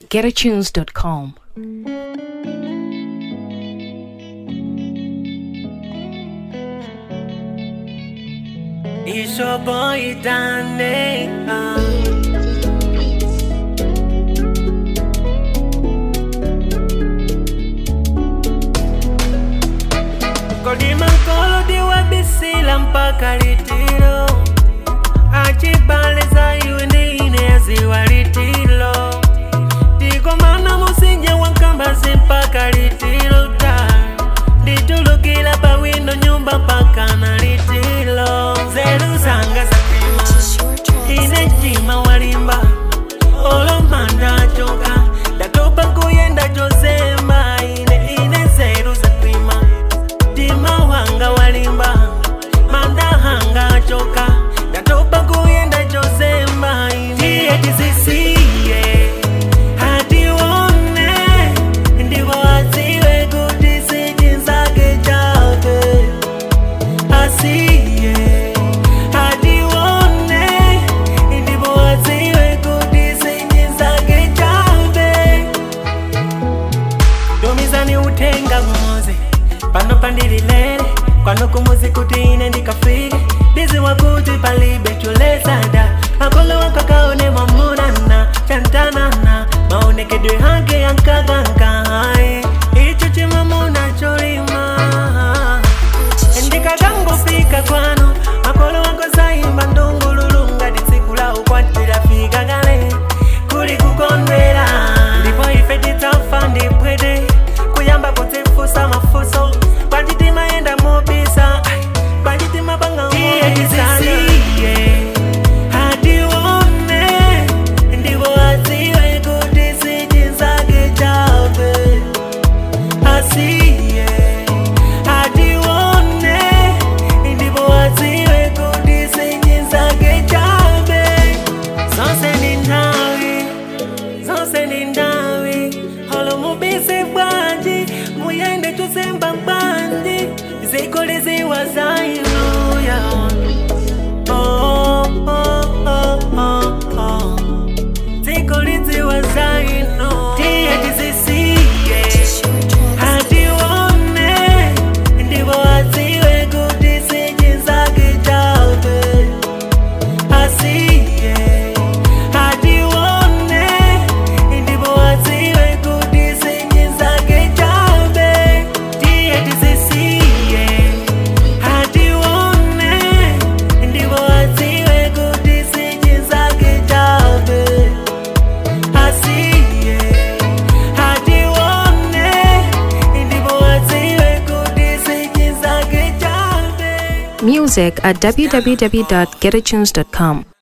www.getatunes.com. It's your boy Danny. Kodima kolo diwa bisila mpaka litiro. Achibale za yuende inezi wa litiro. Tiko mana musinje wankambasi mpaka litiro ta. Ditulukila pa wino nyumba mpaka na litiro. Zeru zanga za prima inejima walimba. Olo manda choka datopa kuyenda josema. Ine zeru za prima Dima wanga walimba manda hanga choka datopa kuyenda josema. Ine tizisiye hadi wone ndivo aziwe kutisi jinzake chabe. Asiye hadi wone ndivo aziwe kutisi jinzake chabe. Domizani utenga muze pano pandililele kwano kumuzi kuti ine ndikafile. Dizi wakuti palibe chulezada akolo wakakaone mamunana chantanana maonekedwe hake yankaganka hai. Icho chimamuna cholima ndikagango fika kwano akolo wako zaimba ndungululunga ditsikula ukwatira fika gale kuli kukondwela ndipo ife titafa ndipwede kuyamba kutifusa mafuso panjitima enda mobisa panjitima banga mobisa. Hadi wone ndivo aziwe kutisi jinzake chabe. Asiye hadi wone ndivo aziwe kutisi jinzake chabe. Zonse ni ndawi holo mubise bwanji muyende tusemba mbandi zikolezi wazailuya. Zikolezi wazaino tiye tizisiye hadi wone ndivo aziwe kutisi jinzake chabe. Asiye hadi wone ndivo aziwe kutisi jinzake chabe. Tiye tizisiye hadi wone ndivo aziwe kutisi jinzake chabe. Asiye hadi wone ndivo aziwe kutisi jinzake chabe. Music at www.getatunes.com.